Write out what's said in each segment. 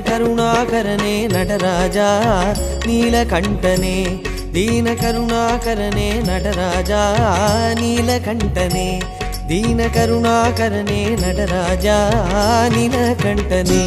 கருணாகரனே நடராஜா நீலகண்டனே दीन करुणाकरने नटराजा नीलकंठने दीन करुणाकरने नटराजा नीलकंठने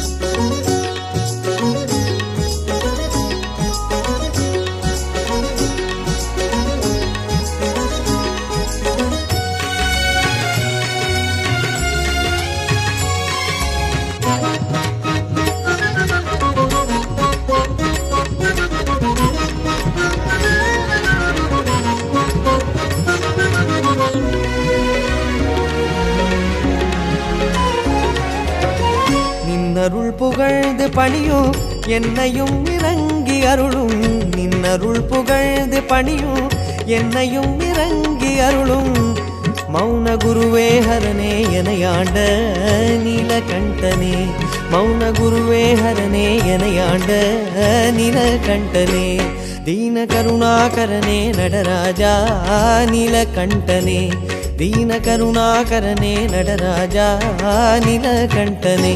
நின்னருள் புகழ்ந்து பணியும் என்னையும் இறங்கி அருளும் நின்னருள் புகழ்ந்து பணியும் என்னையும் இறங்கி அருளும் மௌன குருவே ஹரனே எனையாண்ட நீலகண்டனே மௌன குருவே ஹரனே எனையாண்ட நீலகண்டனே दीन करुणाकरने नटराजा नीलकंठने दीन करुणाकरने नटराजा नीलकंठने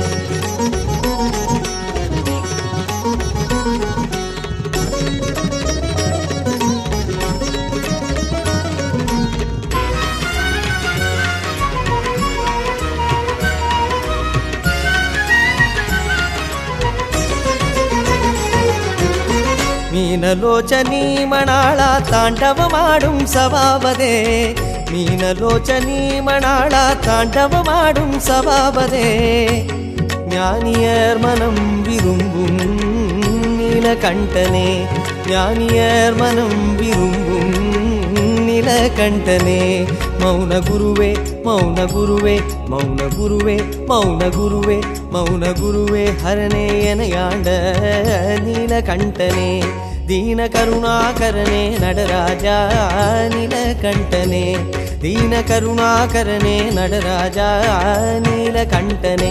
मीनलोचनी मणाला तांडवमाडुं सभावदे मीनलोचनी मणाला तांडवमाडुं सभावदे ज्ञानियर मनम विरुंबुं नीलकंठने ज्ञानियर मनम विरुंबुं नीलकंठने मौन गुरुवे मौन गुरुवे मौन गुरुवे मौन गुरुवे मौन गुरुवे हरने एनयाण्ड नीलकंठने दीन करुणाकरने नटराजा नीलकंठने दीन करुणाकरने नटराजा नीलकंठने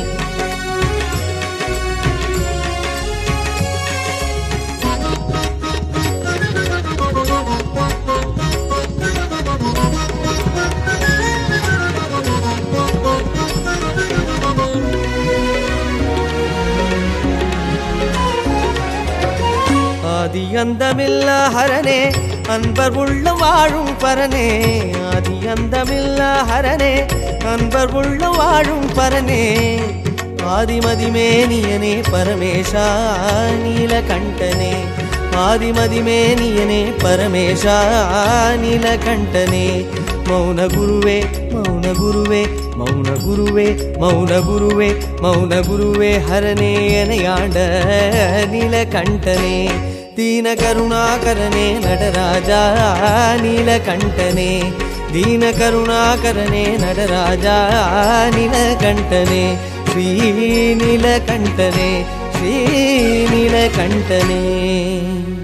आदि अंदमिल्ला हरने अनबर उल्ल वाळुं परने आदि अंदमिल्ला हरने अनबर उल्ल वाळुं परने आदिमदिमेनियने परमेशा नीलकंठने आदिमदिमेनियने परमेशा नीलकंठने मौन गुरुवे मौन गुरुवे मौन गुरुवे मौन गुरुवे मौन गुरुवे हरने एनयाण्ड नीलकंठने दीन करुणाकरने नटराजा नीलकंठने दीन करुणाकरने नटराजा नीलकंठने श्री नीलकंठने श्री नीलकंठने।